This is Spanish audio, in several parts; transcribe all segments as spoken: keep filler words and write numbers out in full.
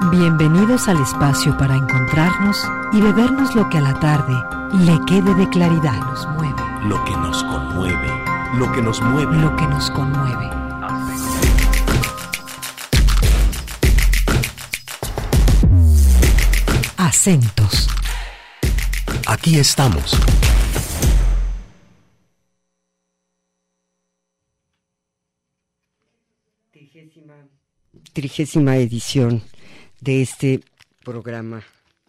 Bienvenidos al espacio para encontrarnos y bebernos lo que a la tarde le quede de claridad. Nos mueve. Lo que nos conmueve. Lo que nos mueve. Lo que nos conmueve. Acentos. Aquí estamos. Trigésima, trigésima edición de este programa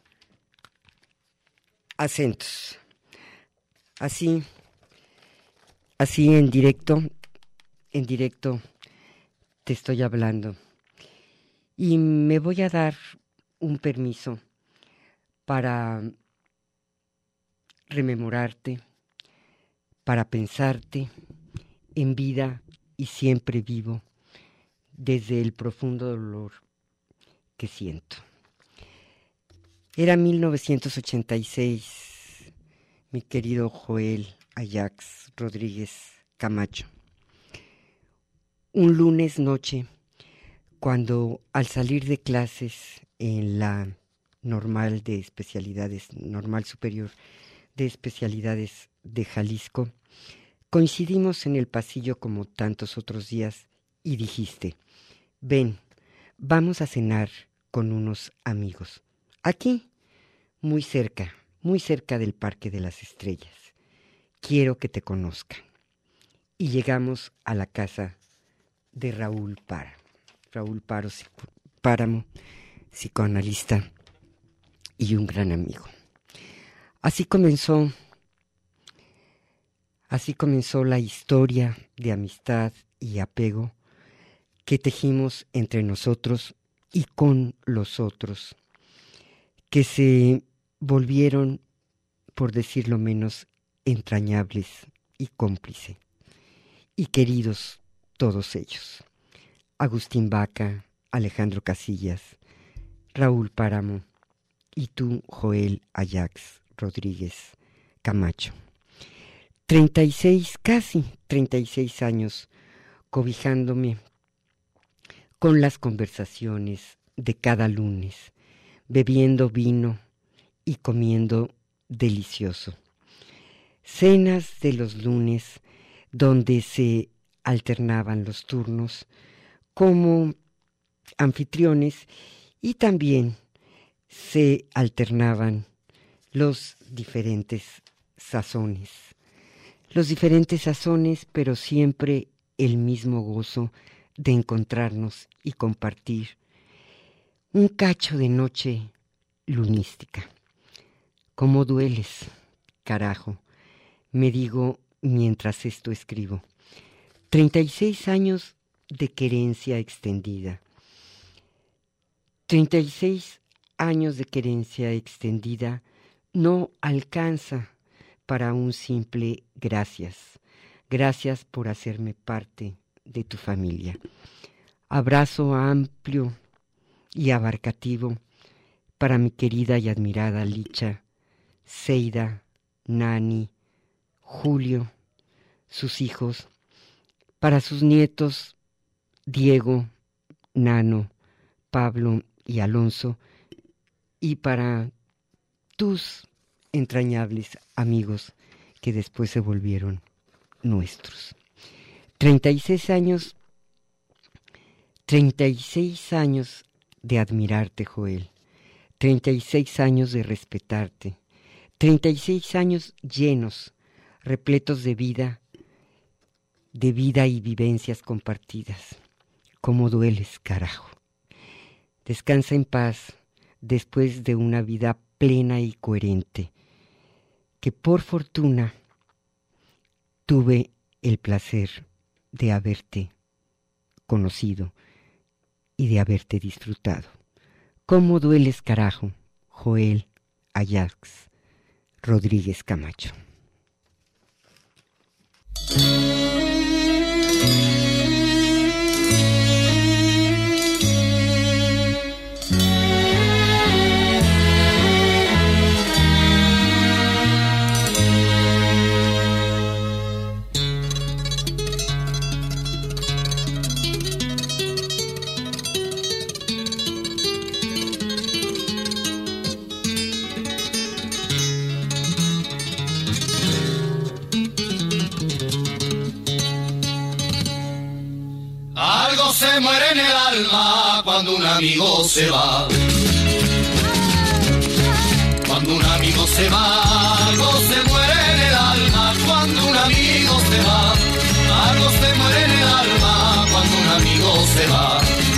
Acentos. Así, así en directo, en directo te estoy hablando. Y me voy a dar un permiso para rememorarte, para pensarte en vida y siempre vivo, desde el profundo dolor que siento. Era mil novecientos ochenta y seis, mi querido Joel Ajax Rodríguez Camacho. Un lunes noche, cuando al salir de clases en la normal de especialidades, normal superior de especialidades de Jalisco, coincidimos en el pasillo como tantos otros días y dijiste: ven, vamos a cenar con unos amigos. Aquí, muy cerca, muy cerca del Parque de las Estrellas. Quiero que te conozcan. Y llegamos a la casa de Raúl Páramo. Raúl Paro, Páramo, psicoanalista y un gran amigo. Así comenzó, así comenzó la historia de amistad y apego que tejimos entre nosotros y con los otros, que se volvieron, por decirlo menos, entrañables y cómplices, y queridos todos ellos. Agustín Vaca, Alejandro Casillas, Raúl Páramo y tú, Joel Ajax Rodríguez Camacho. Treinta y seis, casi treinta y seis años cobijándome con las conversaciones de cada lunes, bebiendo vino y comiendo delicioso. Cenas de los lunes donde se alternaban los turnos como anfitriones y también se alternaban los diferentes sazones. Los diferentes sazones, pero siempre el mismo gozo de encontrarnos y compartir un cacho de noche lunística. ¿Cómo dueles, carajo?, me digo mientras esto escribo. Treinta y seis años de querencia extendida. Treinta y seis años de querencia extendida no alcanza para un simple gracias. Gracias por hacerme parte de tu familia. Abrazo amplio y abarcativo para mi querida y admirada Licha, Seida, Nani, Julio, sus hijos, para sus nietos Diego, Nano, Pablo y Alonso, y para tus entrañables amigos que después se volvieron nuestros. Treinta y seis años, treinta y seis años de admirarte, Joel. Treinta y seis años de respetarte. Treinta y seis años llenos, repletos de vida, de vida y vivencias compartidas. ¿Cómo dueles, carajo? Descansa en paz después de una vida plena y coherente, que por fortuna tuve el placer de haberte conocido y de haberte disfrutado. ¿Cómo dueles, carajo? Joel Ajax Rodríguez Camacho. se muere en el alma cuando un amigo se va. Cuando un amigo se va, algo se muere en el alma. Cuando un amigo se va, algo se muere en el alma. Cuando un amigo se va.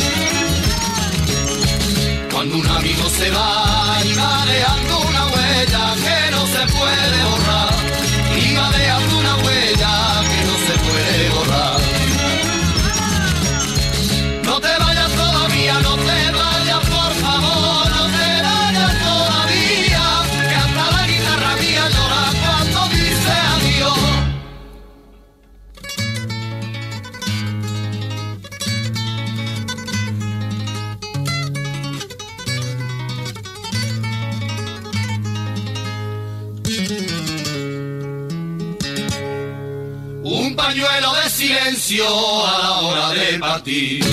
Cuando un amigo se va y va dejando una huella que no se puede borrar. Y va dejando una huella que no se puede borrar. No te vayas todavía, no te vayas por favor, no te vayas todavía, que hasta la guitarra mía llora cuando dice adiós. Un pañuelo de silencio a la hora de partir.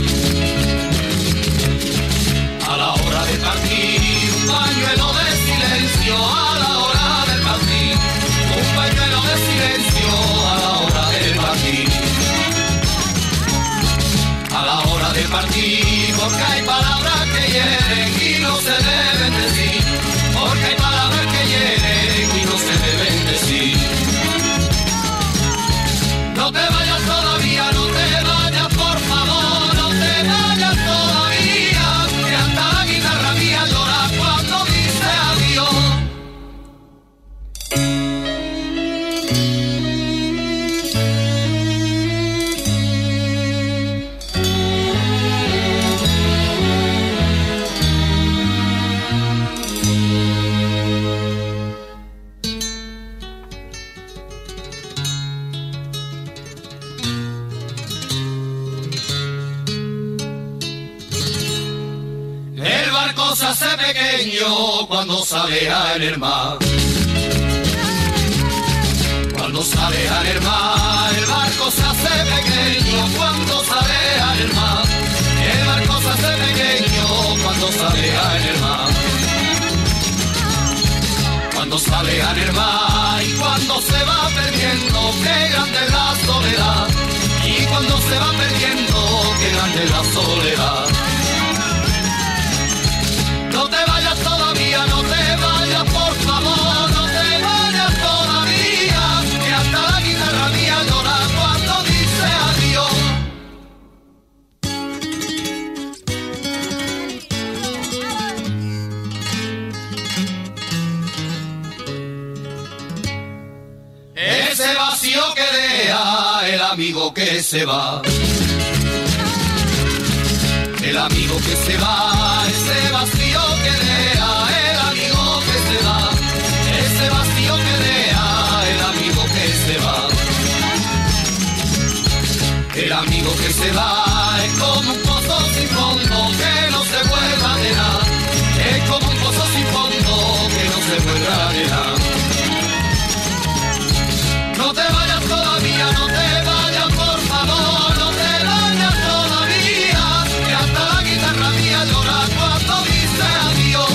A la hora de partir, un pañuelo de silencio a la hora de partir. Un pañuelo de silencio a la hora de partir. A la hora de partir, porque hay palabras que hieren y no se deben decir. Porque hay palabras que hieren y no se deben decir. No te vayas todavía, no te vayas por favor, no te vayas todavía, que hasta la guitarra mía llora cuando dice adiós. Se hace pequeño cuando sale en el mar. Cuando sale en el mar, el barco se hace pequeño cuando sale en el mar. El barco se hace pequeño cuando sale en el mar. Cuando sale en el mar y cuando se va perdiendo, qué grande es la soledad. Y cuando se va perdiendo, qué grande es la soledad. No te vayas todavía, no te vayas por favor, no te vayas todavía, que hasta la guitarra mía llora cuando dice adiós. Ese vacío que deja el amigo que se va. El amigo que se va, ese vacío que deja, el amigo que se va, ese vacío que deja, el amigo que se va. El amigo que se va es como un pozo sin fondo que no se vuelva a llenar. Es como un pozo sin fondo que no se vuelva a llenar. No te vayas todavía, no te vayas por favor, no te vayas todavía, que hasta la guitarra mía llora cuando dice adiós.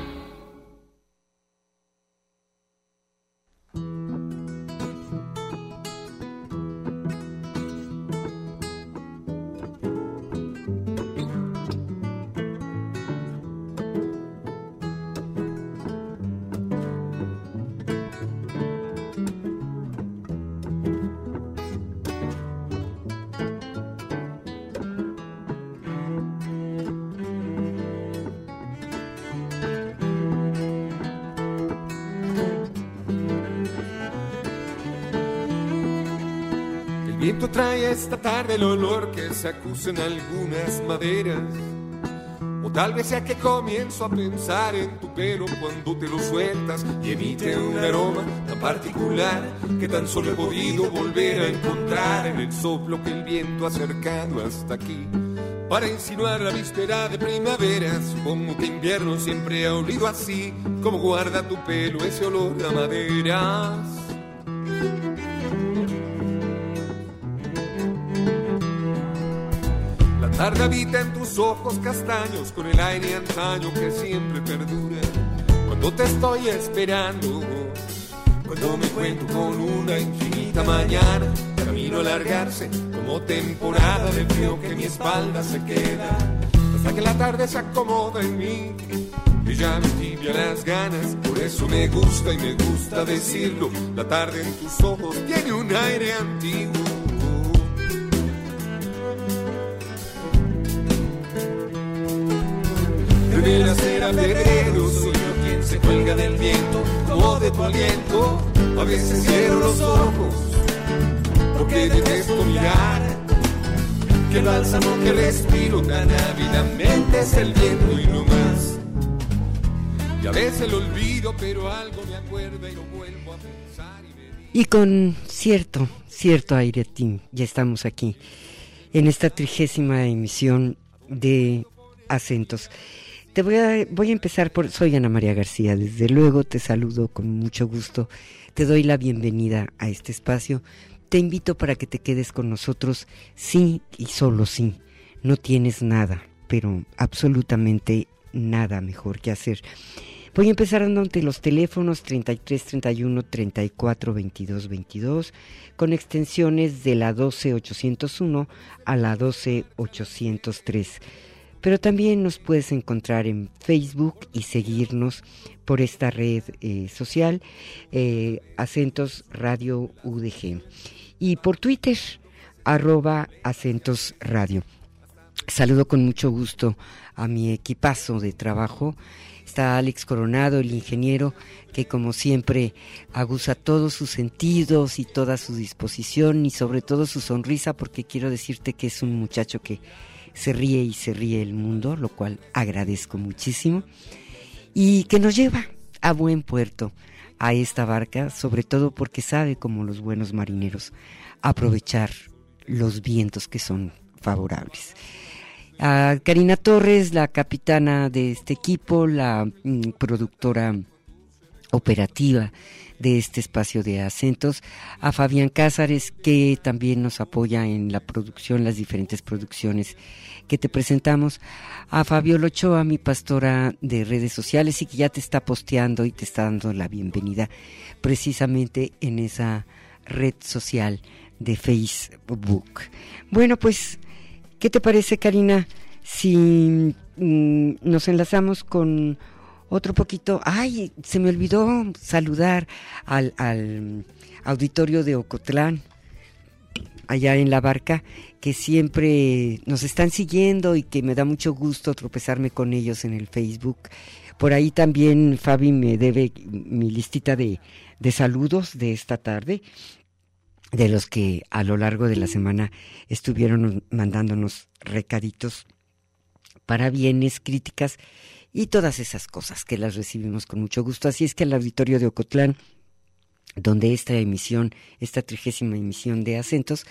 El viento trae esta tarde el olor que se acusa en algunas maderas. O tal vez sea que comienzo a pensar en tu pelo cuando te lo sueltas y emite un aroma tan particular que tan solo he podido volver a encontrar en el soplo que el viento ha acercado hasta aquí. Para insinuar la víspera de primavera, supongo que invierno siempre ha olido así, como guarda tu pelo ese olor a maderas. La tarde habita en tus ojos castaños con el aire antaño que siempre perdura. Cuando te estoy esperando, cuando me encuentro con una infinita mañana, cada camino a alargarse como temporada de frío que mi espalda se queda, hasta que la tarde se acomoda en mí y ya me tibia las ganas. Por eso me gusta y me gusta decirlo, la tarde en tus ojos tiene un aire antiguo. Debería ser a febrero, soy yo quien se cuelga del viento como de tu aliento. A veces cierro los ojos porque detesto mirar, que el bálsamo que respiro tan ávidamente es el viento y no más. Y a veces lo olvido, pero algo me acuerda y lo vuelvo a pensar. Y, me... y con cierto, cierto airetín, ya estamos aquí en esta trigésima emisión de Acentos. Te voy a, voy a empezar por... Soy Ana María García, desde luego te saludo con mucho gusto, te doy la bienvenida a este espacio, te invito para que te quedes con nosotros, sí y solo sí, no tienes nada, pero absolutamente nada mejor que hacer. Voy a empezar dándote los teléfonos treinta y tres, treinta y uno, treinta y cuatro, veintidós, veintidós, con extensiones de la doce ochocientos uno a la doce ochocientos tres. Pero también nos puedes encontrar en Facebook y seguirnos por esta red eh, social, eh, Acentos Radio U D G. Y por Twitter, arroba Acentos Radio. Saludo con mucho gusto a mi equipazo de trabajo. Está Alex Coronado, el ingeniero, que como siempre aguza todos sus sentidos y toda su disposición y sobre todo su sonrisa, porque quiero decirte que es un muchacho que se ríe y se ríe el mundo, lo cual agradezco muchísimo, y que nos lleva a buen puerto a esta barca, sobre todo porque sabe, como los buenos marineros, aprovechar los vientos que son favorables. A Karina Torres, la capitana de este equipo, la mm, productora operativa de este espacio de Acentos, a Fabián Cázares, que también nos apoya en la producción, las diferentes producciones que te presentamos, a Fabiola Ochoa, mi pastora de redes sociales, y que ya te está posteando y te está dando la bienvenida precisamente en esa red social de Facebook. Bueno, pues, ¿qué te parece, Karina, si mm, nos enlazamos con otro poquito? Ay, se me olvidó saludar al, al auditorio de Ocotlán, allá en la barca, que siempre nos están siguiendo y que me da mucho gusto tropezarme con ellos en el Facebook. Por ahí también Fabi me debe mi listita de, de saludos de esta tarde, de los que a lo largo de la semana estuvieron mandándonos recaditos para bienes, críticas y todas esas cosas que las recibimos con mucho gusto. Así es que el auditorio de Ocotlán, donde esta emisión, esta trigésima emisión de Acentos,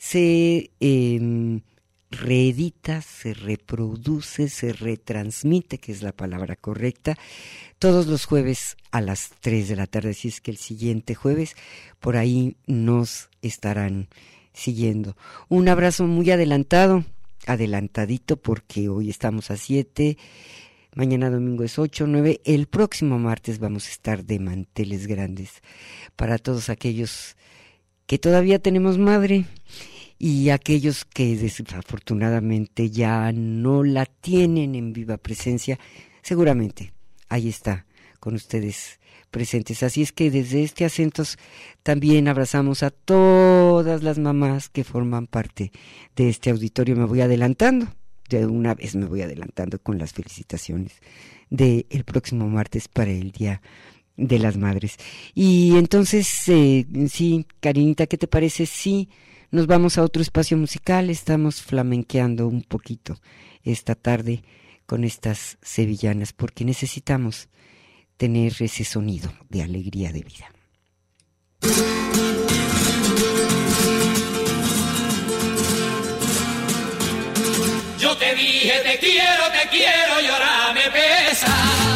se eh, reedita, se reproduce, se retransmite, que es la palabra correcta, todos los jueves a las tres de la tarde. Así es que el siguiente jueves por ahí nos estarán siguiendo. Un abrazo muy adelantado, adelantadito, porque hoy estamos a siete, mañana domingo es ocho, nueve, el próximo martes vamos a estar de manteles grandes para todos aquellos que todavía tenemos madre y aquellos que desafortunadamente ya no la tienen en viva presencia. Seguramente ahí está con ustedes presentes. Así es que desde este Acentos también abrazamos a todas las mamás que forman parte de este auditorio. Me voy adelantando, de una vez me voy adelantando con las felicitaciones del próximo martes para el Día de las Madres. Y entonces, eh, sí, Karinita, ¿qué te parece? Sí, nos vamos a otro espacio musical. Estamos flamenqueando un poquito esta tarde con estas sevillanas, porque necesitamos tener ese sonido de alegría de vida. Yo te dije te quiero, te quiero y ahora me pesa.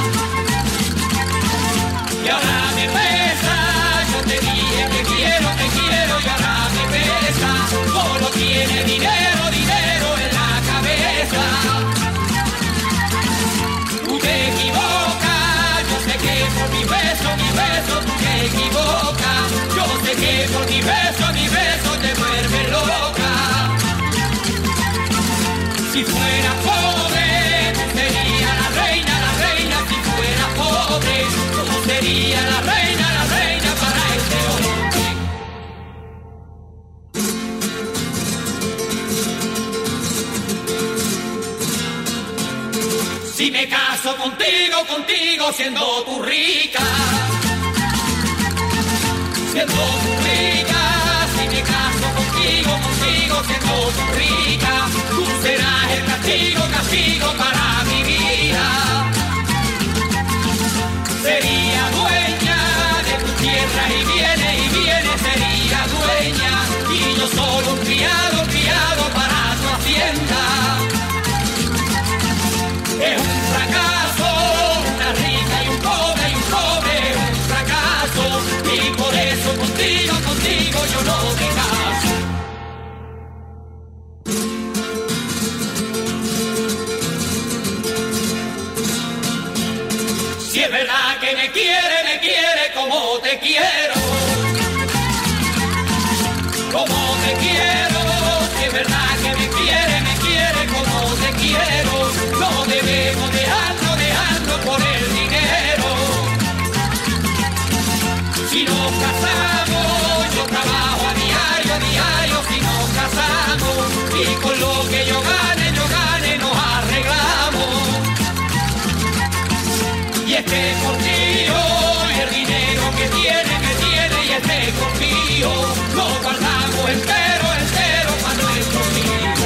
Y ahora me pesa. Yo te dije te quiero, te quiero y ahora me pesa. Solo tiene dinero, dinero en la cabeza. Tú te equivocas, yo sé que por mi beso, mi beso tú te equivocas. Yo sé que por mi beso, mi beso te mueres. Si me caso contigo, contigo, siendo tú rica, siendo tú rica, si me caso contigo, contigo, siendo tú rica, tú serás el castigo, castigo para mi vida. Sería dueña de tu tierra y viene y viene, sería dueña, y yo solo un criado, criado para tu hacienda. Es un fracaso, una rica y un pobre, y un pobre es un fracaso, y por eso contigo, contigo yo no me caso. Si es verdad que me quiere, me quiere como te quiero, como te quiero, si es verdad que me quiere, me quiere como te quiero, no debemos dejarlo, dejarlo por el dinero. Si nos casamos, yo trabajo a diario, a diario, si nos casamos, y con lo que yo gane, yo gane, nos arreglamos. Y este contigo, y el dinero que tiene, que tiene, y este contigo, lo guardamos entero, entero para nuestros hijos.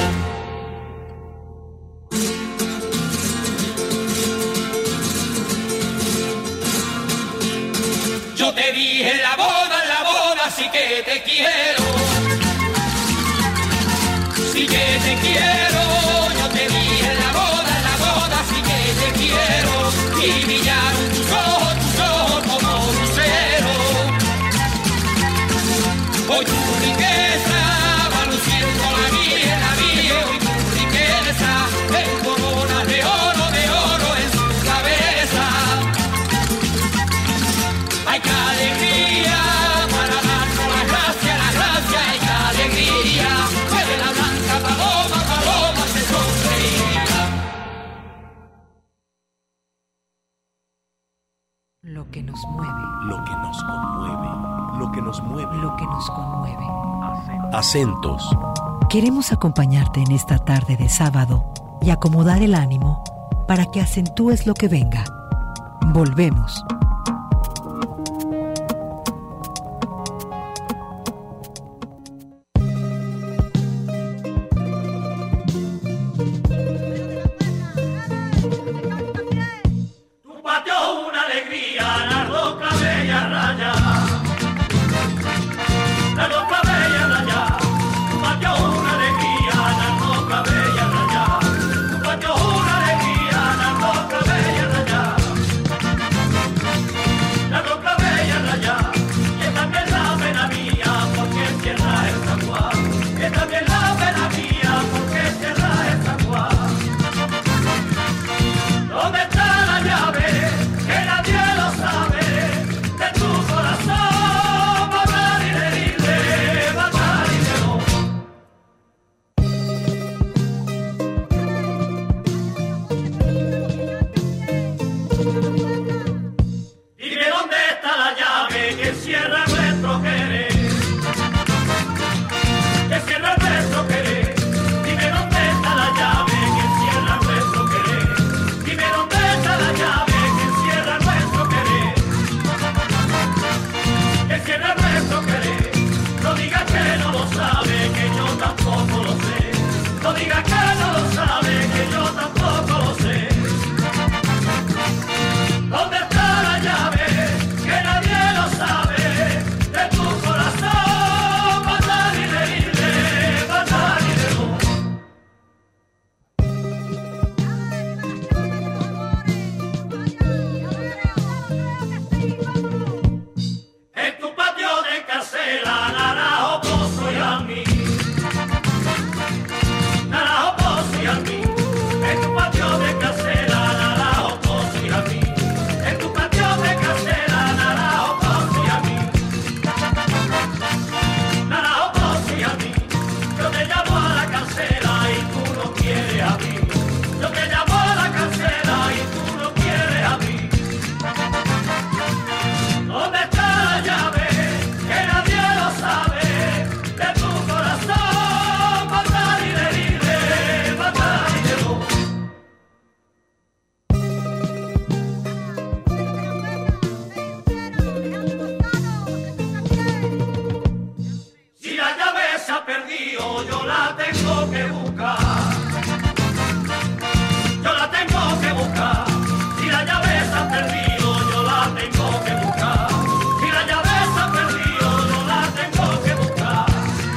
Yo te dije en la boda, en la boda, sí que te quiero, sí que te quiero, yo te dije en la boda, en la boda, sí que te quiero, y brillaron tus ojos, tus ojos como luceros. Hoy tu riqueza va luciendo la mía, la mía, hoy tu riqueza en coronas de oro, de oro en su cabeza. Ay, qué alegría para darnos la gracia, la gracia, ay, qué alegría, fue la blanca paloma, paloma se sonreía. Lo que nos mueve, Lo que nos conmueve. Lo que nos mueve. lo que nos conmueve. Acentos. Queremos acompañarte en esta tarde de sábado y acomodar el ánimo para que acentúes lo que venga. Volvemos. Tu patio es una alegría, la roca bella raya, la roca bella raya, tu patio es una alegría, la roca bella raya, tu patio es una alegría, la roca bella raya, la roca bella raya, y es también la pena mía porque cierra el zaguán, es también la pena mía porque cierra el zaguán. ¿Dónde está la llave? Que nadie lo sabe. De tu corazón, matar y herirle, matar y no. Dime dónde está la llave que cierra nuestro querer. Que cierra nuestro querer. Dime dónde está la llave que cierra nuestro querer. Dime dónde está la llave que cierra nuestro querer. Que cierra nuestro querer. No digas que no lo sabe, que yo tampoco lo sé. No digas que no lo sabe, que yo tampoco lo sé. ¿Dónde está la llave? Que nadie lo sabe. De tu corazón, matar y reírle, matar y de no. En tu patio de Carcela, Naranjo, Pozo y Almí. Naranjo, Pozo y Almí. En tu patio río, yo la tengo que buscar. Yo la tengo que buscar. Si la llave está ante el río, yo la tengo que buscar. Si la llave está ante el río, yo la tengo que buscar.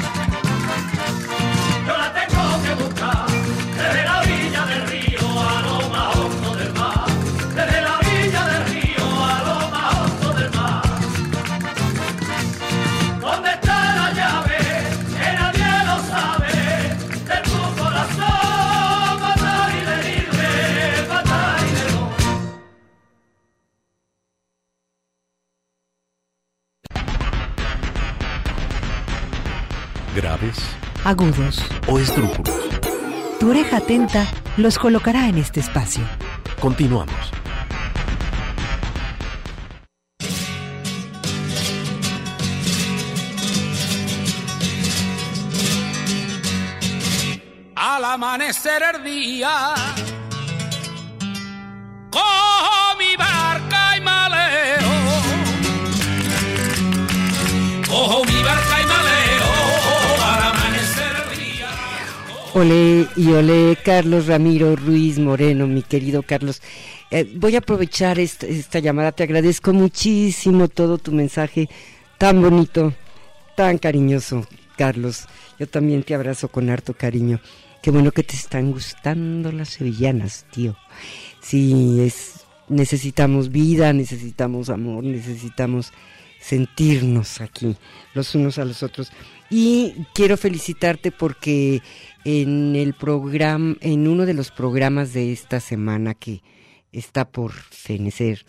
Yo la tengo que buscar. Desde la orilla del río a lo más hondo del mar. Desde la orilla del río a lo más hondo del mar. ¿Dónde está la llave? Que nadie lo sabe. De tu corazón, matar y venirme, matar y venirme. Graves Agudos. o esdrújulos. Tu oreja atenta los colocará en este espacio. Continuamos. Al amanecer el día, cojo mi barca y maleo, cojo mi barca y maleo, al amanecer el día. Olé y olé, Carlos Ramiro Ruiz Moreno, mi querido Carlos. Eh, voy a aprovechar esta, esta llamada, te agradezco muchísimo todo tu mensaje tan bonito, tan cariñoso, Carlos. Yo también te abrazo con harto cariño. Qué bueno que te están gustando las sevillanas, tío. Sí, es, necesitamos vida, necesitamos amor, necesitamos sentirnos aquí, los unos a los otros. Y quiero felicitarte porque en el programa, en uno de los programas de esta semana que está por fenecer,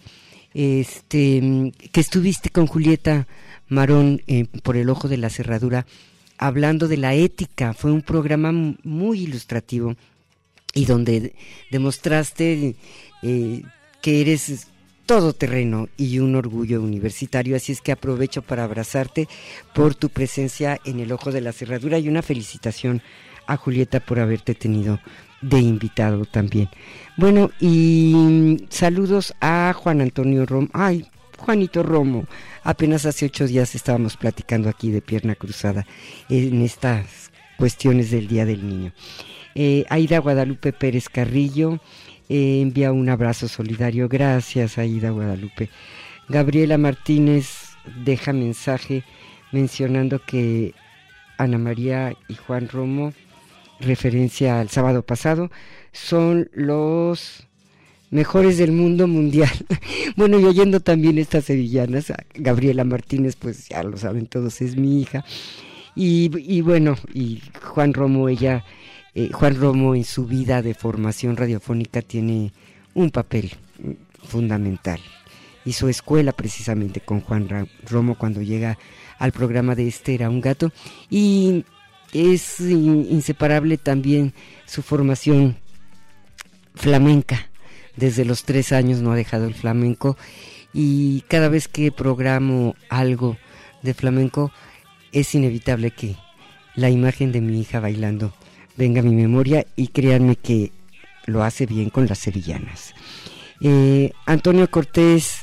este, que estuviste con Julieta Marón eh, por el ojo de la cerradura, hablando de la ética. Fue un programa muy ilustrativo y donde demostraste eh, que eres todoterreno y un orgullo universitario, así es que aprovecho para abrazarte por tu presencia en el ojo de la cerradura y una felicitación a Julieta por haberte tenido de invitado también. Bueno, y saludos a Juan Antonio Romo. Ay, Juanito Romo, apenas hace ocho días estábamos platicando aquí de pierna cruzada en estas cuestiones del Día del Niño. Eh, Aida Guadalupe Pérez Carrillo eh, envía un abrazo solidario. Gracias, Aida Guadalupe. Gabriela Martínez deja mensaje mencionando que Ana María y Juan Romo, referencia al sábado pasado, son los mejores del mundo mundial. Bueno, y oyendo también estas sevillanas, Gabriela Martínez, pues ya lo saben todos, es mi hija. Y, y bueno, y Juan Romo, ella, eh, Juan Romo en su vida de formación radiofónica tiene un papel fundamental. Hizo escuela precisamente con Juan Romo cuando llega al programa de Este era un gato. Y es inseparable también su formación flamenca. Desde los tres años no ha dejado el flamenco y cada vez que programo algo de flamenco es inevitable que la imagen de mi hija bailando venga a mi memoria y créanme que lo hace bien con las sevillanas. Eh, Antonio Cortés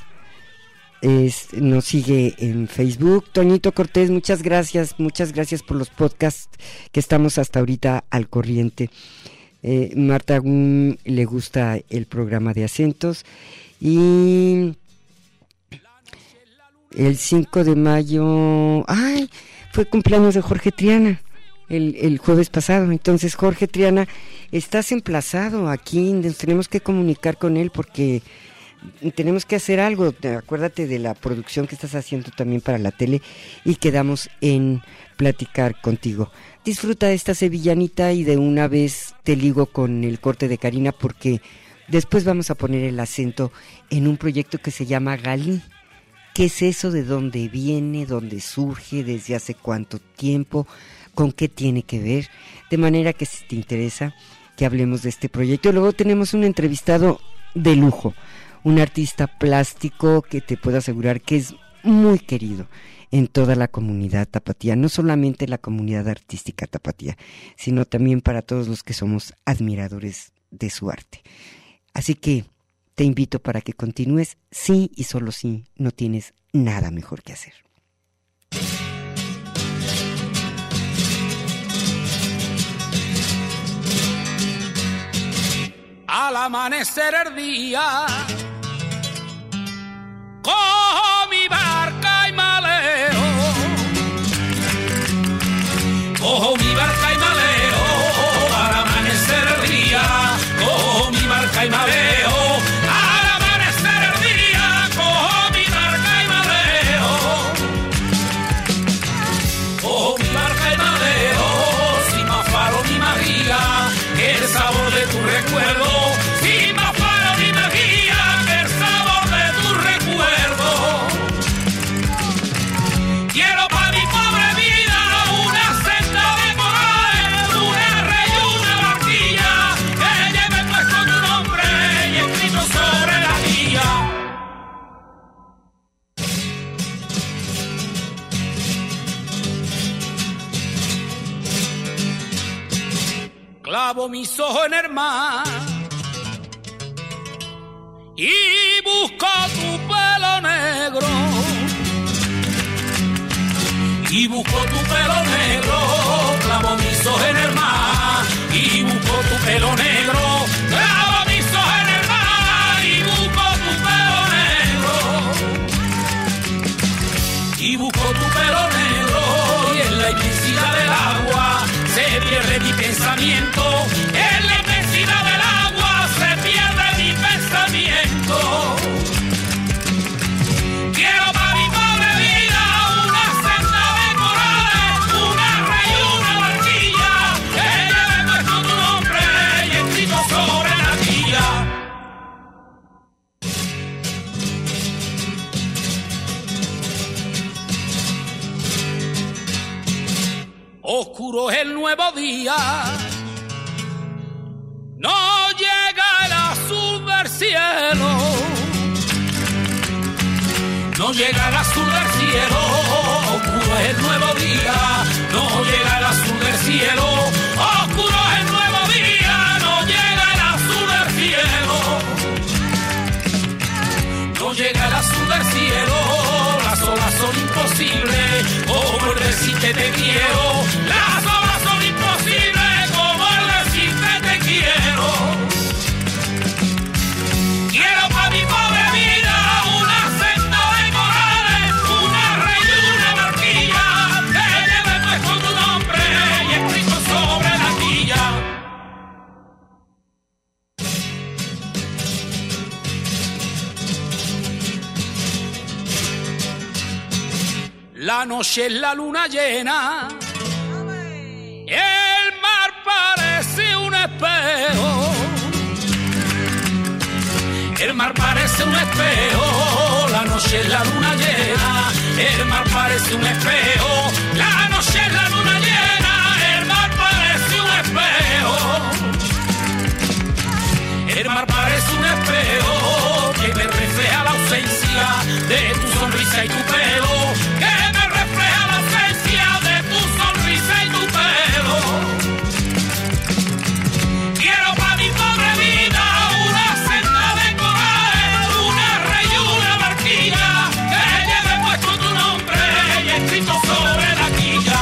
es, nos sigue en Facebook. Toñito Cortés, muchas gracias, muchas gracias por los podcasts que estamos hasta ahorita al corriente. Eh, Marta Agún le gusta el programa de acentos y el cinco de mayo, ay, fue cumpleaños de Jorge Triana el, el jueves pasado. Entonces, Jorge Triana, estás emplazado aquí, nos tenemos que comunicar con él porque tenemos que hacer algo. Acuérdate de la producción que estás haciendo también para la tele y quedamos en platicar contigo. Disfruta esta sevillanita y de una vez te ligo con el corte de Karina porque después vamos a poner el acento en un proyecto que se llama Galí. ¿Qué es eso? ¿De dónde viene? ¿Dónde surge? ¿Desde hace cuánto tiempo? ¿Con qué tiene que ver? De manera que si te interesa que hablemos de este proyecto. Luego tenemos un entrevistado de lujo, un artista plástico que te puedo asegurar que es muy querido en toda la comunidad tapatía, no solamente la comunidad artística tapatía, sino también para todos los que somos admiradores de su arte. Así que te invito para que continúes, sí y solo sí, no tienes nada mejor que hacer. amanecer el día, cojo mi barca y maleo, cojo mi barca y maleo, al amanecer el día, cojo mi barca y maleo, al amanecer el día, cojo mi barca y maleo, cojo mi barca y maleo, sin más faro ni más guía, que el sabor de tu recuerdo, sin más faro ni más guía, que el sabor de tu recuerdo. Quiero pa' mi pobre vida una senda de corales, una rey y una barquilla, que lleve puesto tu nombre y escrito sobre la guía. Clavo mis ojos en el mar y busco tu pelo negro, y busco tu pelo negro, clavo mis ojos en el mar y busco tu pelo negro, clavo mis ojos en el mar y busco tu pelo negro, y busco tu pelo negro, y en la inmensidad del agua se pierde mi pensamiento, en la inmensidad del agua se pierde mi pensamiento. Quiero para mi pobre vida una senda de corales, una rey y una barquilla, que lleve puesto tu nombre y escrito sobre la guía. Oscuro es el nuevo día, no llega el azul del cielo, no llega el azul del cielo, oscuro es el nuevo día, no llega el azul del cielo, oscuro es el nuevo día, no llega el azul del cielo, no llega el azul del cielo, las olas son imposibles, como el decirte te quiero, las olas son imposibles, como el decirte te quiero. Quiero pa' mi pobre vida una senda de corales, una rey y una barquilla, que lleve puesto tu nombre y escrito sobre la quilla. La noche es la luna llena, el mar parece un espejo, el mar parece un espejo, la noche es la luna llena, el mar parece un espejo, la noche es la luna llena, el mar parece un espejo, el mar parece un espejo, que me refleja la ausencia de tu sonrisa y tu pelo, que me refleja la ausencia de tu sonrisa y tu pelo. Quiero pa' mi pobre vida una senda de corales, una rey y una barquilla, que lleve puesto tu nombre y escrito sobre la quilla.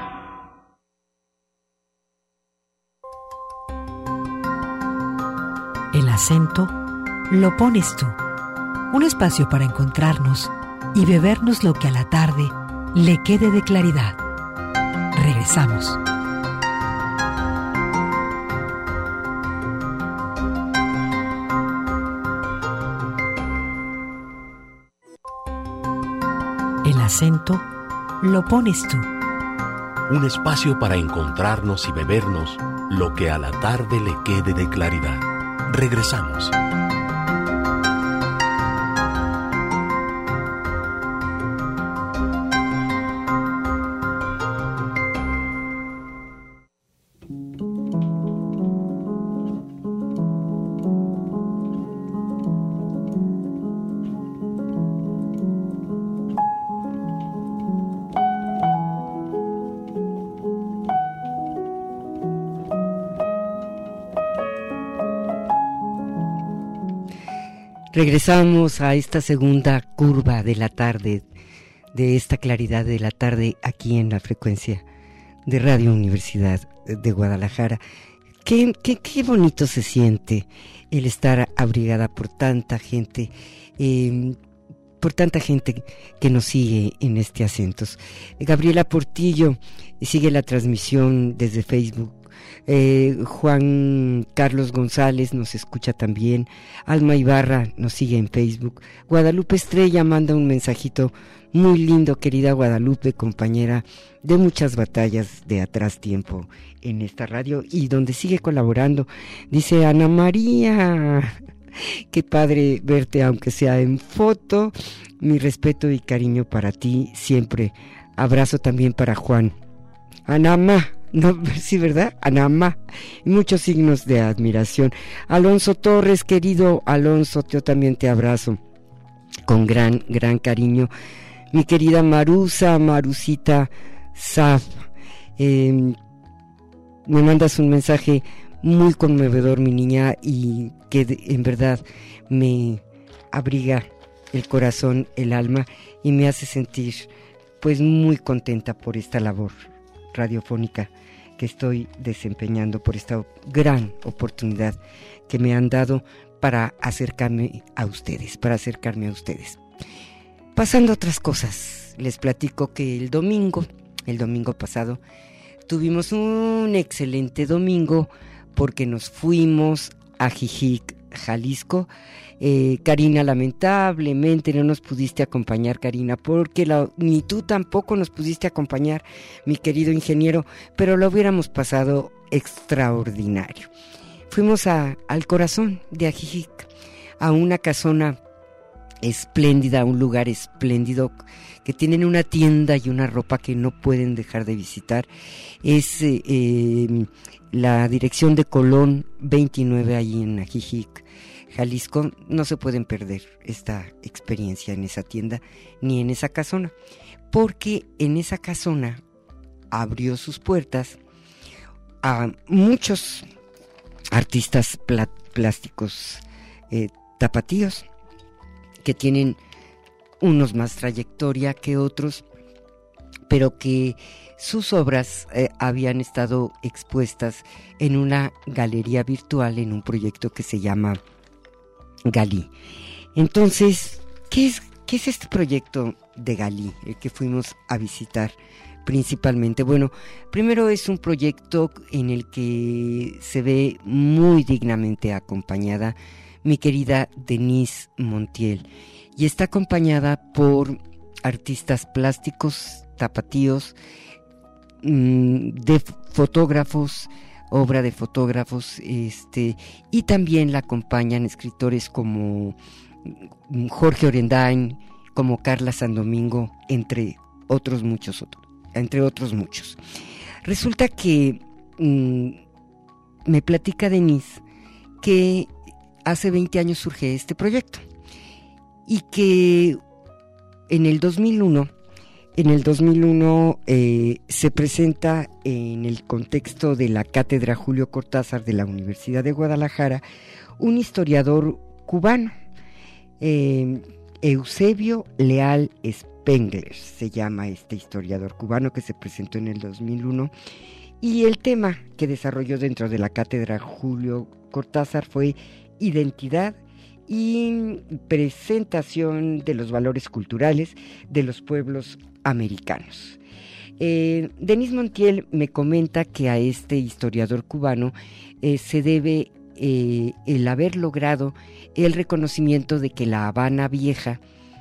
El acento lo pones tú. Un espacio para encontrarnos y bebernos lo que a la tarde le quede de claridad. Regresamos. El acento lo pones tú. Un espacio para encontrarnos y bebernos lo que a la tarde le quede de claridad. Regresamos. Regresamos a esta segunda curva de la tarde, de esta claridad de la tarde aquí en la frecuencia de Radio Universidad de Guadalajara. qué, qué, qué bonito se siente el estar abrigada por tanta gente, eh, por tanta gente que nos sigue en este Acentos. Gabriela Portillo sigue la transmisión desde Facebook. Eh, Juan Carlos González nos escucha también. Alma Ibarra nos sigue en Facebook. Guadalupe Estrella manda un mensajito muy lindo, querida Guadalupe, compañera de muchas batallas de atrás tiempo en esta radio y donde sigue colaborando. Dice Ana María, qué padre verte aunque sea en foto. Mi respeto y cariño para ti siempre. Abrazo también para Juan. Anama, no, sí, ¿verdad? Anama. Muchos signos de admiración. Alonso Torres, querido Alonso, yo también te abrazo con gran, gran cariño. Mi querida Marusa, Marusita Saf, eh, me mandas un mensaje muy conmovedor, mi niña, y que de, en verdad me abriga el corazón, el alma, y me hace sentir pues muy contenta por esta labor radiofónica que estoy desempeñando, por esta gran oportunidad que me han dado para acercarme a ustedes, para acercarme a ustedes. Pasando a otras cosas, les platico que el domingo, el domingo pasado, tuvimos un excelente domingo porque nos fuimos a Jijic, Jalisco. Eh, Karina, lamentablemente no nos pudiste acompañar, Karina, porque la, ni tú tampoco nos pudiste acompañar, mi querido ingeniero, pero lo hubiéramos pasado extraordinario. Fuimos a, al corazón de Ajijic, a una casona espléndida, un lugar espléndido, que tienen una tienda y una ropa que no pueden dejar de visitar. Es eh, eh, la dirección de Colón veintinueve, ahí en Ajijic, Jalisco. No se pueden perder esta experiencia en esa tienda ni en esa casona, porque en esa casona abrió sus puertas a muchos artistas pla- plásticos eh, tapatíos, que tienen unos más trayectoria que otros, pero que sus obras eh, habían estado expuestas en una galería virtual en un proyecto que se llama Galí. Entonces, ¿qué es, qué es este proyecto de Galí, el que fuimos a visitar principalmente? Bueno, primero es un proyecto en el que se ve muy dignamente acompañada mi querida Denise Montiel, y está acompañada por artistas plásticos tapatíos, de fotógrafos, obra de fotógrafos, este, y también la acompañan escritores como Jorge Orendain, como Carla Sandomingo, entre otros muchos, entre otros muchos. Resulta que mmm, me platica Denise que hace veinte años surge este proyecto y que en el dos mil uno, en el dos mil uno eh, se presenta en el contexto de la Cátedra Julio Cortázar de la Universidad de Guadalajara un historiador cubano, eh, Eusebio Leal Spengler, se llama este historiador cubano, que se presentó en el dos mil uno, y el tema que desarrolló dentro de la Cátedra Julio Cortázar fue identidad y presentación de los valores culturales de los pueblos americanos. Eh, Denise Montiel me comenta que a este historiador cubano eh, se debe eh, el haber logrado el reconocimiento de que la Habana Vieja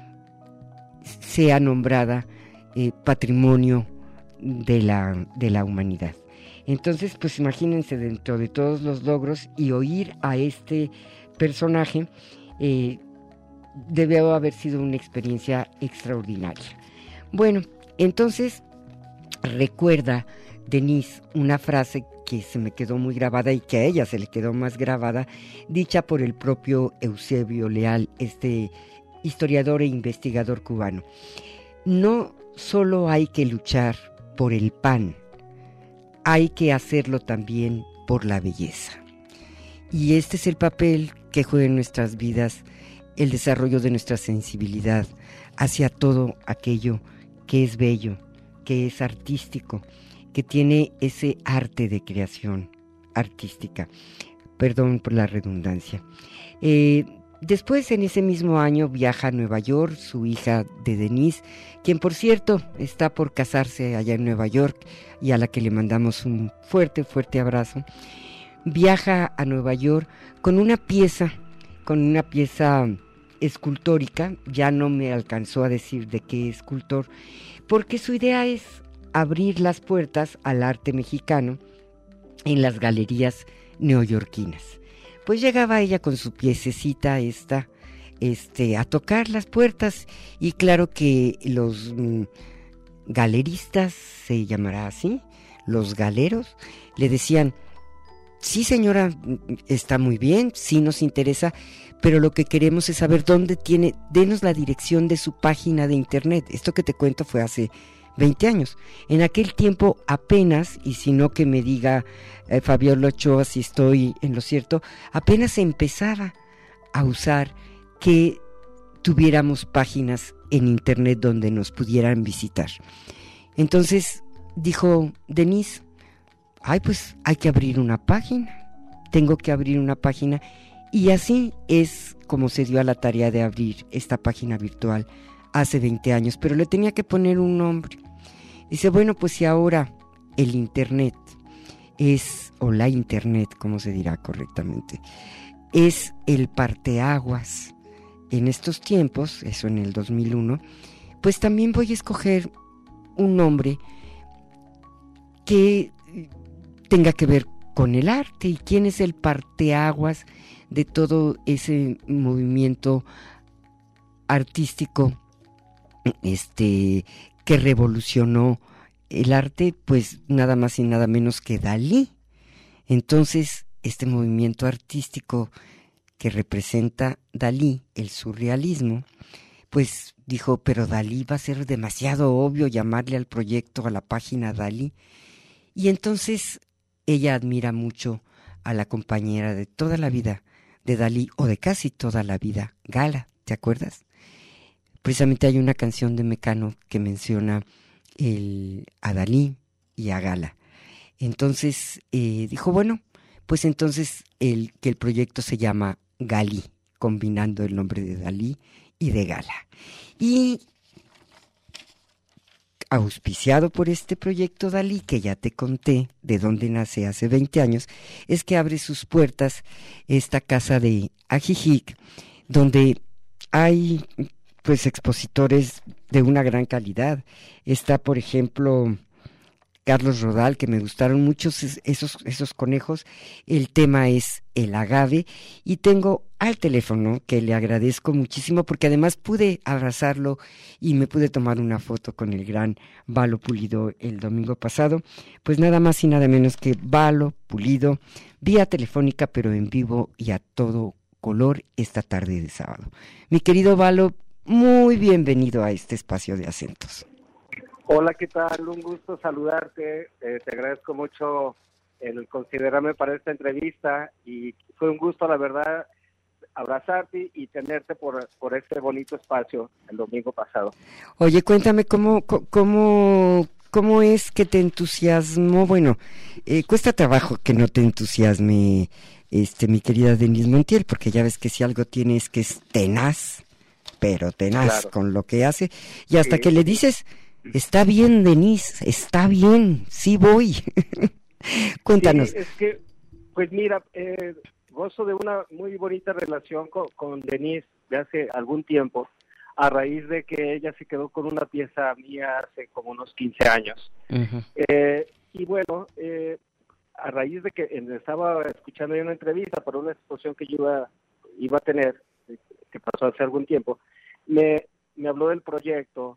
sea nombrada eh, patrimonio de la, de la humanidad. Entonces, pues imagínense, dentro de todos los logros, y oír a este personaje eh, debió haber sido una experiencia extraordinaria. Bueno, entonces recuerda Denise una frase que se me quedó muy grabada y que a ella se le quedó más grabada, dicha por el propio Eusebio Leal, este historiador e investigador cubano. No solo hay que luchar por el pan, hay que hacerlo también por la belleza. Y este es el papel que juega en nuestras vidas, el desarrollo de nuestra sensibilidad hacia todo aquello que es bello, que es artístico, que tiene ese arte de creación artística. Perdón por la redundancia. Eh, después, en ese mismo año, viaja a Nueva York su hija de Denise, quien por cierto está por casarse allá en Nueva York y a la que le mandamos un fuerte, fuerte abrazo. Viaja a Nueva York con una pieza, con una pieza escultórica, ya no me alcanzó a decir de qué escultor, porque su idea es abrir las puertas al arte mexicano en las galerías neoyorquinas. Pues llegaba ella con su piececita esta, este, a tocar las puertas, y claro que los mm, galeristas, se llamará así, los galeros, le decían: sí, señora, está muy bien, sí nos interesa, pero lo que queremos es saber dónde tiene, denos la dirección de su página de internet. Esto que te cuento fue hace veinte años. En aquel tiempo apenas, y si no que me diga eh, Fabiola Ochoa si estoy en lo cierto, apenas se empezaba a usar que tuviéramos páginas en internet donde nos pudieran visitar. Entonces dijo Denise: ay, pues hay que abrir una página, tengo que abrir una página. Y así es como se dio a la tarea de abrir esta página virtual hace veinte años, pero le tenía que poner un nombre. Dice: bueno, pues si ahora el internet es, o la internet, como se dirá correctamente, es el parteaguas en estos tiempos, eso en el dos mil uno, pues también voy a escoger un nombre que tenga que ver con el arte. ¿Y quién es el parteaguas de todo ese movimiento artístico este que revolucionó el arte? Pues nada más y nada menos que Dalí. Entonces, este movimiento artístico que representa Dalí, el surrealismo, pues dijo: pero Dalí, va a ser demasiado obvio llamarle al proyecto, a la página Dalí. Y entonces ella admira mucho a la compañera de toda la vida de Dalí, o de casi toda la vida, Gala, ¿te acuerdas? Precisamente hay una canción de Mecano que menciona el, a Dalí y a Gala. Entonces eh, dijo: bueno, pues entonces el, que el proyecto se llama Galí, combinando el nombre de Dalí y de Gala. Y auspiciado por este proyecto Dalí, que ya te conté de dónde nace hace veinte años, es que abre sus puertas esta casa de Ajijic, donde hay pues expositores de una gran calidad. Está, por ejemplo, Carlos Rodal, que me gustaron mucho esos, esos conejos. El tema es el agave, y tengo al teléfono, que le agradezco muchísimo, porque además pude abrazarlo y me pude tomar una foto con el gran Valo Pulido el domingo pasado. Pues nada más y nada menos que Valo Pulido, vía telefónica, pero en vivo y a todo color esta tarde de sábado. Mi querido Valo, muy bienvenido a este espacio de acentos. Hola, ¿qué tal? Un gusto saludarte. Eh, te agradezco mucho el considerarme para esta entrevista, y fue un gusto, la verdad, abrazarte y tenerte por, por este bonito espacio el domingo pasado. Oye, cuéntame cómo, cómo, cómo es que te entusiasmó. Bueno, eh, cuesta trabajo que no te entusiasme, este, mi querida Denise Montiel, porque ya ves que si algo tienes que es tenaz, pero tenaz, claro, con lo que hace, y hasta sí, que le dices: está bien, Denise, está bien, sí voy. Cuéntanos. Sí, es que, pues mira, eh, gozo de una muy bonita relación con, con Denise de hace algún tiempo, a raíz de que ella se quedó con una pieza mía hace como unos quince años. Uh-huh. Eh, y bueno, eh, a raíz de que estaba escuchando yo una entrevista para una exposición que yo iba, iba a tener, que pasó hace algún tiempo, me, me habló del proyecto,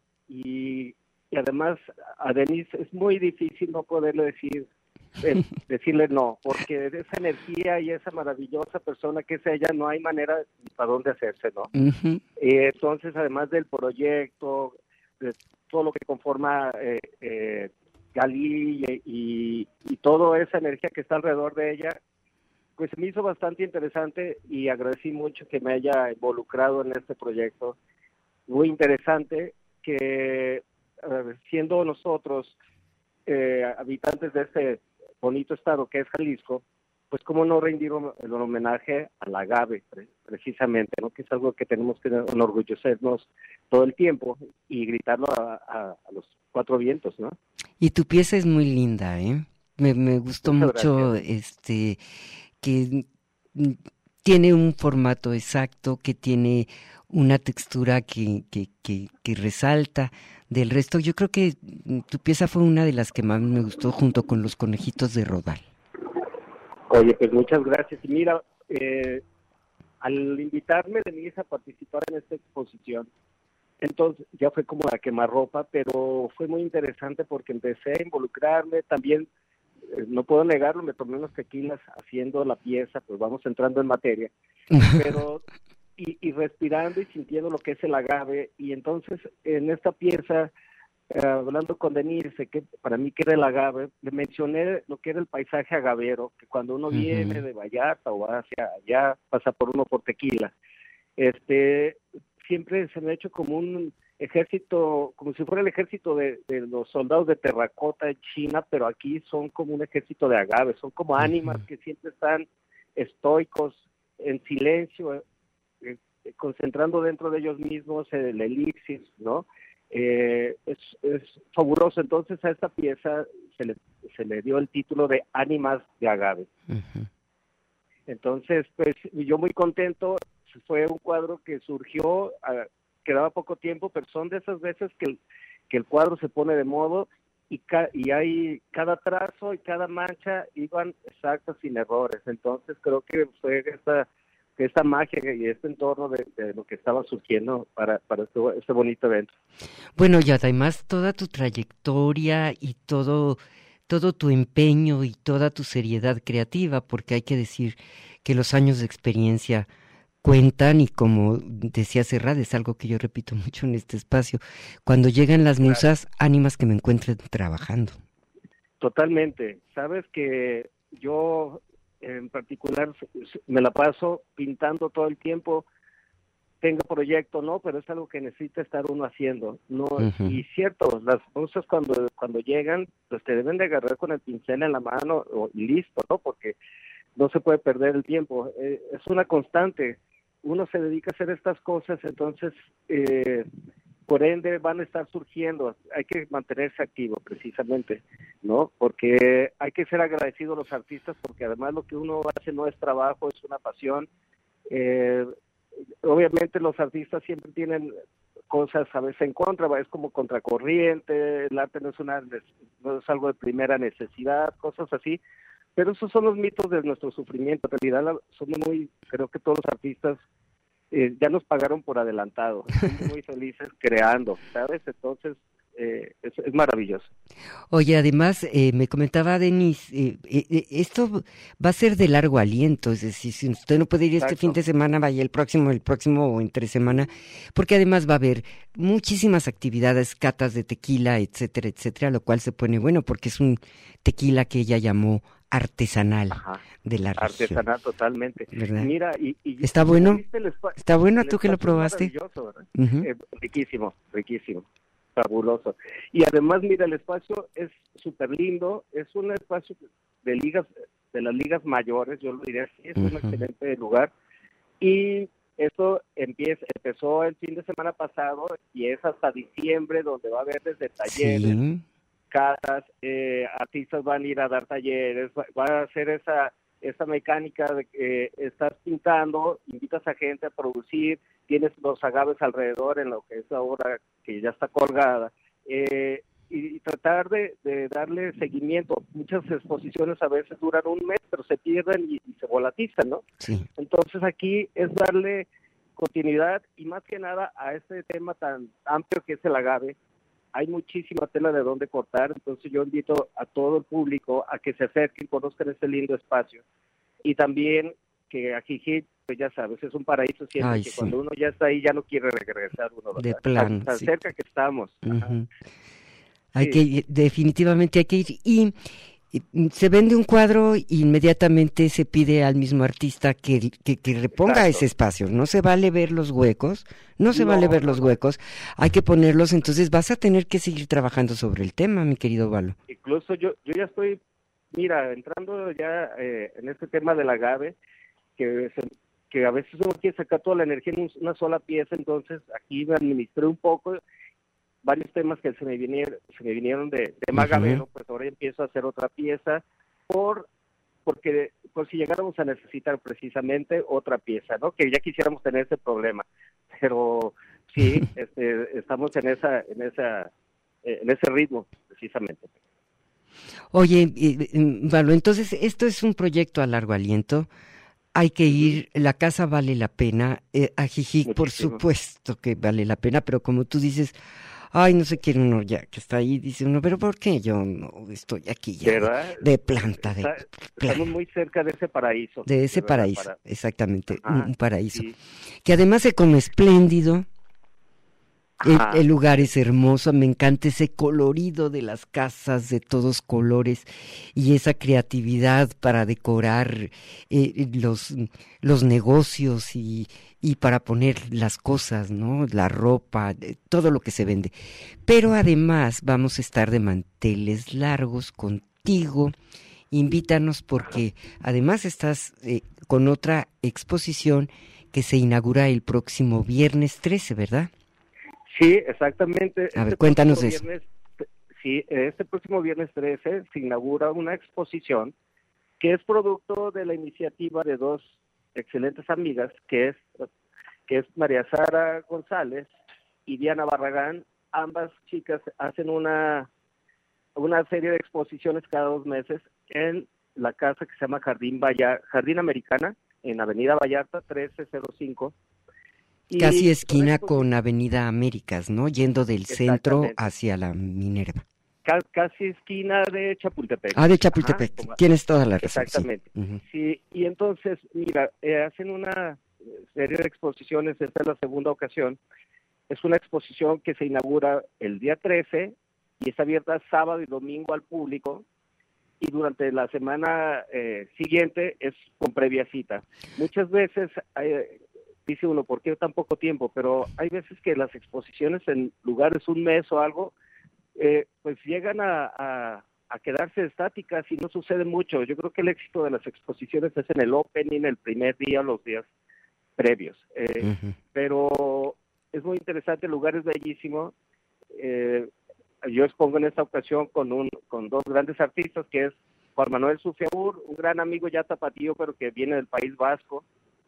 y Y además a Denise es muy difícil no poderle decir, eh, decirle no, porque de esa energía y esa maravillosa persona que es ella, no hay manera ni para dónde hacerse, ¿no? Uh-huh. Eh, entonces, además del proyecto, de todo lo que conforma eh, eh, Galí y, y, y toda esa energía que está alrededor de ella, pues me hizo bastante interesante, y agradecí mucho que me haya involucrado en este proyecto. Muy interesante que, siendo nosotros eh, habitantes de este bonito estado que es Jalisco, pues cómo no rendir el homenaje al agave, precisamente, ¿no? Que es algo que tenemos que enorgullecernos todo el tiempo y gritarlo a, a, a los cuatro vientos, ¿no? Y tu pieza es muy linda, ¿eh? Me, me gustó Muchas mucho, gracias. este, que tiene un formato exacto, que tiene una textura que, que, que, que resalta del resto. Yo creo que tu pieza fue una de las que más me gustó, junto con Los conejitos de Rodal. Oye, pues muchas gracias. Y mira, eh, al invitarme Denise a participar en esta exposición, entonces ya fue como la quemarropa, pero fue muy interesante porque empecé a involucrarme también, eh, no puedo negarlo, me tomé unos tequilas haciendo la pieza, pues vamos entrando en materia, pero y, y respirando y sintiendo lo que es el agave, y entonces en esta pieza, eh, hablando con Denise, que para mí que era el agave, le mencioné lo que era el paisaje agavero, que cuando uno uh-huh. viene de Vallarta o va hacia allá, pasa por uno por Tequila, este... siempre se me ha hecho como un ejército, como si fuera el ejército de, de los soldados de terracota en China, pero aquí son como un ejército de agaves, son como ánimas que siempre están estoicos, en silencio, eh, eh, concentrando dentro de ellos mismos el elixir, ¿no? Eh, es, es fabuloso. Entonces a esta pieza se le, se le dio el título de Ánimas de Agave. Uh-huh. Entonces, pues yo muy contento. Fue un cuadro que surgió, uh, quedaba poco tiempo, pero son de esas veces que el, que el cuadro se pone de modo y, ca- y hay cada trazo y cada mancha iban exactas sin errores. Entonces creo que fue esta, esta magia y este entorno de, de lo que estaba surgiendo para, para este, este bonito evento. Bueno, y además toda tu trayectoria y todo, todo tu empeño y toda tu seriedad creativa, porque hay que decir que los años de experiencia cuentan, y como decía Serrat, es algo que yo repito mucho en este espacio: cuando llegan las musas, claro, ánimas que me encuentren trabajando. Totalmente. Sabes que yo en particular me la paso pintando todo el tiempo, tenga proyecto, ¿no? Pero es algo que necesita estar uno haciendo, ¿no? Uh-huh. Y cierto, las musas cuando, cuando llegan, pues te deben de agarrar con el pincel en la mano o, y listo, ¿no? Porque no se puede perder el tiempo. Eh, es una constante. Uno se dedica a hacer estas cosas, entonces, eh, por ende, van a estar surgiendo. Hay que mantenerse activo, precisamente, ¿no? Porque hay que ser agradecidos a los artistas, porque además lo que uno hace no es trabajo, es una pasión. Eh, obviamente los artistas siempre tienen cosas a veces en contra, es como contracorriente, el arte no es, una, no es algo de primera necesidad, cosas así. Pero esos son los mitos de nuestro sufrimiento. En realidad somos muy, creo que todos los artistas eh, ya nos pagaron por adelantado. Somos muy felices creando, ¿sabes? Entonces, eh, es, es maravilloso. Oye, además, eh, me comentaba Denise, eh, eh, esto va a ser de largo aliento, es decir, si usted no puede ir Exacto. este fin de semana, vaya el próximo, el próximo o entre semana, porque además va a haber muchísimas actividades, catas de tequila, etcétera, etcétera, lo cual se pone bueno porque es un tequila que ella llamó artesanal. Ajá. De la región. Artesanal totalmente. ¿Verdad? Mira, y, y ¿Está bueno? Espa- ¿Está bueno tú que lo probaste? Maravilloso, ¿verdad? Uh-huh. Eh, riquísimo, riquísimo, fabuloso. Y además, mira, el espacio es súper lindo, es un espacio de ligas, de las ligas mayores, yo lo diría así, es uh-huh. un excelente lugar. Y eso empieza, empezó el fin de semana pasado y es hasta diciembre, donde va a haber desde talleres, sí. catas, eh, artistas van a ir a dar talleres, va, va a hacer esa esa mecánica de que eh, estás pintando, invitas a gente a producir, tienes los agaves alrededor en lo que es ahora que ya está colgada, eh, y, y tratar de, de darle seguimiento. Muchas exposiciones a veces duran un mes, pero se pierden y, y se volatilizan, ¿no? Sí. Entonces aquí es darle continuidad y más que nada a este tema tan amplio que es el agave. Hay muchísima tela de dónde cortar, entonces yo invito a todo el público a que se acerquen, conozcan este lindo espacio. Y también que Ajijic, pues ya sabes, es un paraíso siempre. Ay, que sí. Cuando uno ya está ahí ya no quiere regresar uno. ¿Verdad? De plano. Tan, sí. cerca que estamos. Uh-huh. Hay sí. que, definitivamente hay que ir. Y se vende un cuadro e inmediatamente se pide al mismo artista que, que, que reponga Exacto. ese espacio. No se vale ver los huecos, no se no, vale ver no, los huecos, hay que ponerlos. Entonces vas a tener que seguir trabajando sobre el tema, mi querido Valo. Incluso yo yo ya estoy mira, entrando ya eh, en este tema del agave, que, se, que a veces uno quiere sacar toda la energía en un, una sola pieza, entonces aquí me administré un poco, varios temas que se me vinieron, se me vinieron de, de Magavero, uh-huh. Pues ahora empiezo a hacer otra pieza, por porque por si llegáramos a necesitar precisamente otra pieza, ¿no? Que ya quisiéramos tener ese problema, pero sí, este, estamos en esa, en esa, en ese ritmo, precisamente. Oye, Valo, entonces esto es un proyecto a largo aliento. Hay que ir, la casa vale la pena, eh, Ajijic, por supuesto que vale la pena, pero como tú dices, ay, no se quiere uno ya que está ahí, dice uno, pero ¿por qué yo no estoy aquí ya de, de planta? De, está, estamos muy cerca de ese paraíso. De ese de paraíso, para... exactamente, Ajá, un paraíso. Sí. Que además se come espléndido. El, el lugar es hermoso, me encanta ese colorido de las casas de todos colores y esa creatividad para decorar eh, los, los negocios y, y para poner las cosas, ¿no? La ropa, todo lo que se vende. Pero además vamos a estar de manteles largos contigo. Invítanos porque además estás eh, con otra exposición que se inaugura el próximo viernes trece, ¿verdad? Sí, exactamente. A este ver, cuéntanos eso. Viernes, sí, este próximo viernes trece se inaugura una exposición que es producto de la iniciativa de dos excelentes amigas, que es, que es María Sara González y Diana Barragán. Ambas chicas hacen una, una serie de exposiciones cada dos meses en la casa que se llama Jardín, Vallar, Jardín Americana, en Avenida Vallarta trece cero cinco. Y casi esquina con Avenida Américas, ¿no? Yendo del centro hacia la Minerva. Casi esquina de Chapultepec. Ah, de Chapultepec. Ajá, tienes toda la razón. Exactamente. Sí, uh-huh. Sí, y entonces, mira, eh, hacen una serie de exposiciones, esta es la segunda ocasión. Es una exposición que se inaugura el día trece y está abierta sábado y domingo al público. Y durante la semana eh, siguiente es con previa cita. Muchas veces... Eh, dice uno, ¿por qué tan poco tiempo? Pero hay veces que las exposiciones en lugares un mes o algo, eh, pues llegan a, a, a quedarse estáticas y no sucede mucho. Yo creo que el éxito de las exposiciones es en el opening, el primer día, los días previos. Eh, uh-huh. Pero es muy interesante, el lugar es bellísimo. Eh, yo expongo en esta ocasión con, un, con dos grandes artistas, que es Juan Manuel Sufiaur, un gran amigo ya tapatío, pero que viene del País Vasco,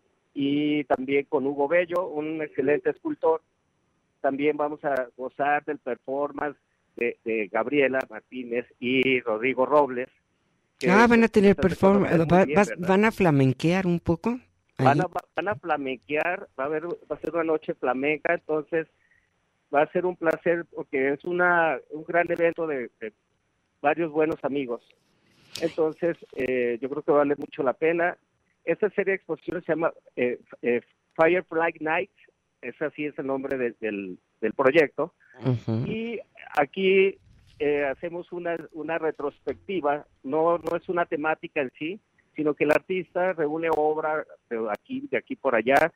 y también con Hugo Bello, un excelente escultor. También vamos a gozar del performance de, de Gabriela Martínez y Rodrigo Robles. Ah, van a tener performance, va, bien, ¿van a flamenquear un poco? Van a, van a flamenquear, va a haber, va a ser una noche flamenca, entonces va a ser un placer porque es una un gran evento de, de varios buenos amigos. Entonces, eh, yo creo que vale mucho la pena. Esta serie de exposiciones se llama eh, eh, Firefly Night, ese así es el nombre de, del, del proyecto. Uh-huh. Y aquí eh, hacemos una, una retrospectiva, no, no es una temática en sí, sino que el artista reúne obra de aquí, de aquí por allá,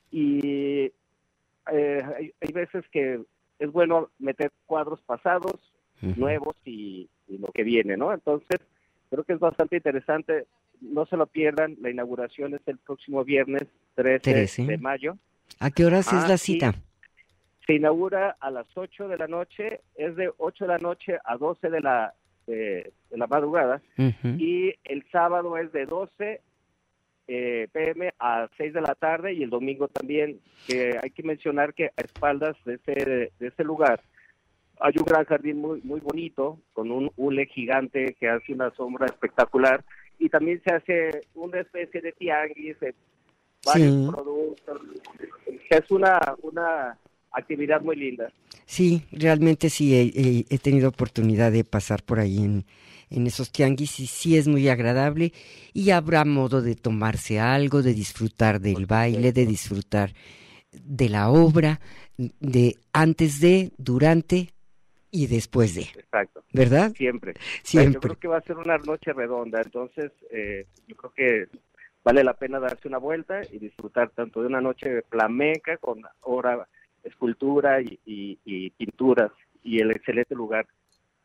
y eh, hay, hay veces que es bueno meter cuadros pasados, uh-huh. nuevos y, y lo que viene, ¿no? Entonces, creo que es bastante interesante. No se lo pierdan, la inauguración es el próximo viernes trece de mayo. ¿A qué horas ah, es la cita? Se inaugura a las ocho de la noche, es de ocho de la noche a doce de la, de, de la madrugada, uh-huh. y el sábado es de doce eh, pm a seis de la tarde, y el domingo también. Que hay que mencionar que a espaldas de ese, de ese lugar hay un gran jardín muy, muy bonito, con un hule gigante que hace una sombra espectacular. Y también se hace una especie de tianguis, de varios sí. productos. Es una, una actividad muy linda. Sí, realmente sí, he, he tenido oportunidad de pasar por ahí en, en esos tianguis y sí es muy agradable y habrá modo de tomarse algo, de disfrutar del baile, de disfrutar de la obra, de antes de, durante y después de. Exacto. ¿Verdad? Siempre. Siempre. Yo creo que va a ser una noche redonda, entonces eh, yo creo que vale la pena darse una vuelta y disfrutar tanto de una noche flamenca con obra, escultura y, y, y pinturas y el excelente lugar.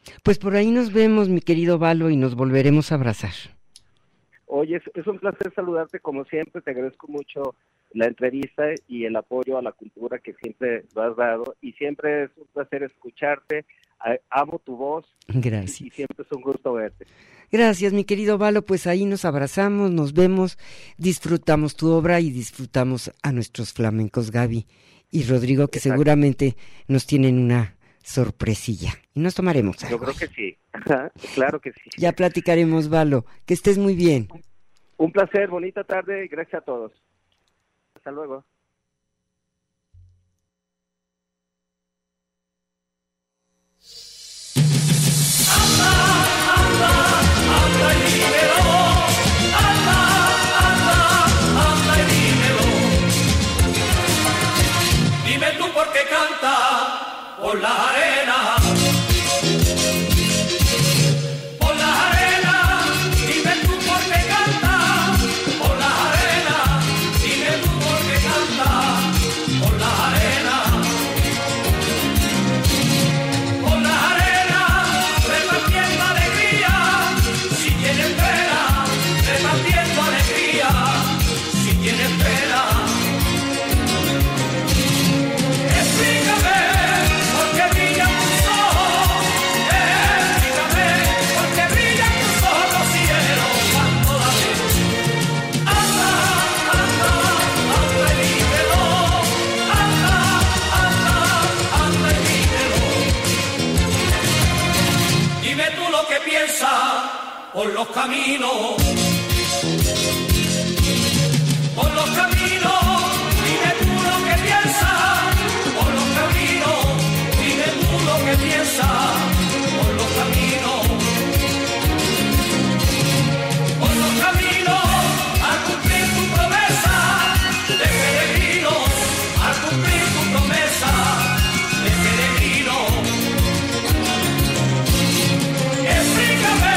Pues por ahí nos vemos, mi querido Valo, y nos volveremos a abrazar. Oye, es, es un placer saludarte como siempre, te agradezco mucho la entrevista y el apoyo a la cultura que siempre lo has dado, y siempre es un placer escucharte, amo tu voz. Gracias. Y, y siempre es un gusto verte. Gracias, mi querido Valo, pues ahí nos abrazamos, nos vemos, disfrutamos tu obra y disfrutamos a nuestros flamencos Gaby y Rodrigo, que Exacto. seguramente nos tienen una sorpresilla y nos tomaremos algo. Yo creo que sí, claro que sí. Ya platicaremos, Valo, que estés muy bien. Un placer, bonita tarde y gracias a todos. Hasta luego. Dime tú por qué canta por la arena, por la arena. Dime tú por qué canta por la arena. Dime tú por qué canta por la arena. Por la arena repartiendo alegría. Si tienes pena, repartiendo alegría. Si tienes pena. Por los caminos, por los caminos, dime tú lo que piensas. Por los caminos, dime tú lo que piensas. Por los caminos, por los caminos, al cumplir tu promesa de peregrino, al cumplir tu promesa de peregrino. Explícame.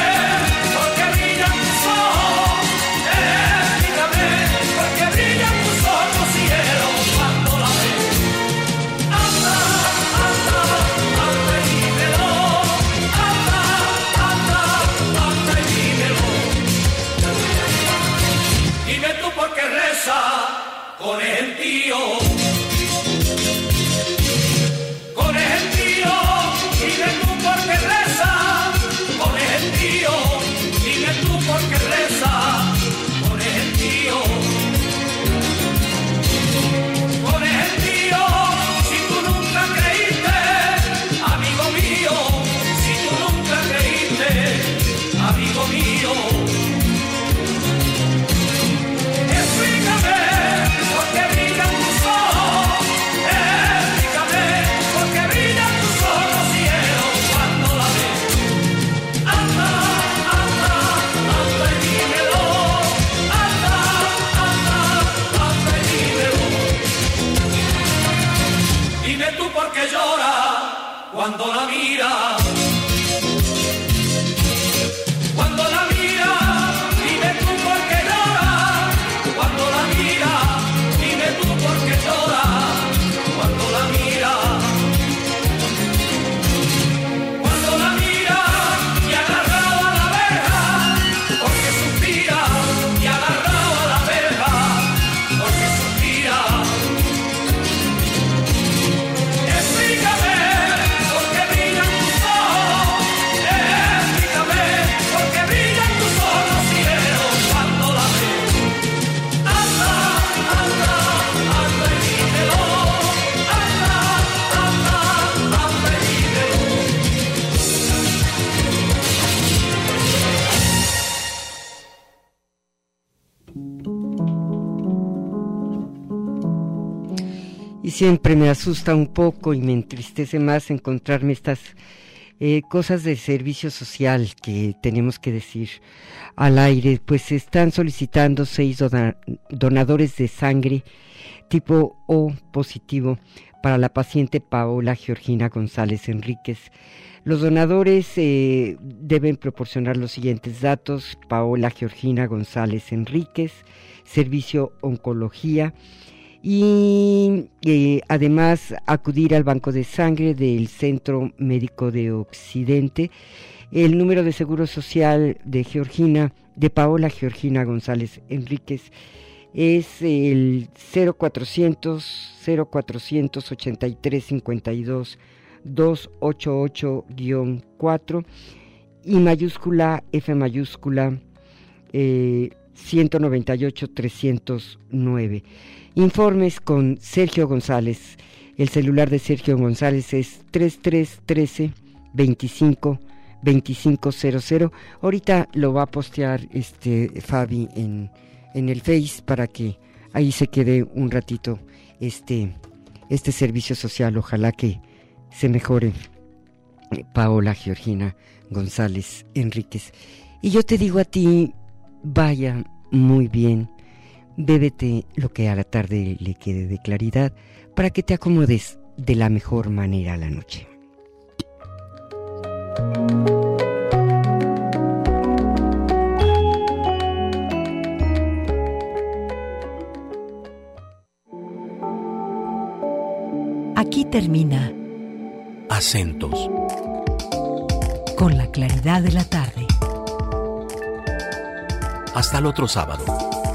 Con el gentío, con el gentío, dime tú por qué reza. Con el gentío, dime tú por qué reza. Con el gentío, con el gentío, si tú nunca creíste, amigo mío, si tú nunca creíste, amigo mío. Explícame. Cuando la mira, cuando la mira, dime tú por qué llora. Cuando la mira, dime tú por qué llora. Cuando la mira, cuando la mira y agarrado a la verja, porque suspira y agarrado a la verja, porque suspira. Explícame. Y siempre me asusta un poco y me entristece más encontrarme estas eh, cosas de servicio social que tenemos que decir al aire. Pues se están solicitando seis dona- donadores de sangre tipo O positivo para la paciente Paola Georgina González Enríquez. Los donadores eh, deben proporcionar los siguientes datos: Paola Georgina González Enríquez, Servicio Oncología, Y eh, además acudir al banco de sangre del Centro Médico de Occidente. El número de seguro social de Georgina, de Paola Georgina González Enríquez, es el cero cuatrocientos, cero cuatrocientos ochenta y tres cincuenta y dos doscientos ochenta y ocho guión cuatro y mayúscula F mayúscula eh, ciento noventa y ocho trescientos nueve. Informes con Sergio González. El celular de Sergio González es treinta y tres trece veinticinco veinticinco cero cero. Ahorita lo va a postear este Fabi en, en el Face para que ahí se quede un ratito este, este servicio social. Ojalá que se mejore Paola Georgina González Enríquez. Y yo te digo a ti, vaya muy bien, bébete lo que a la tarde le quede de claridad para que te acomodes de la mejor manera a la noche. Aquí termina Acentos Con la claridad de la tarde. Hasta el otro sábado.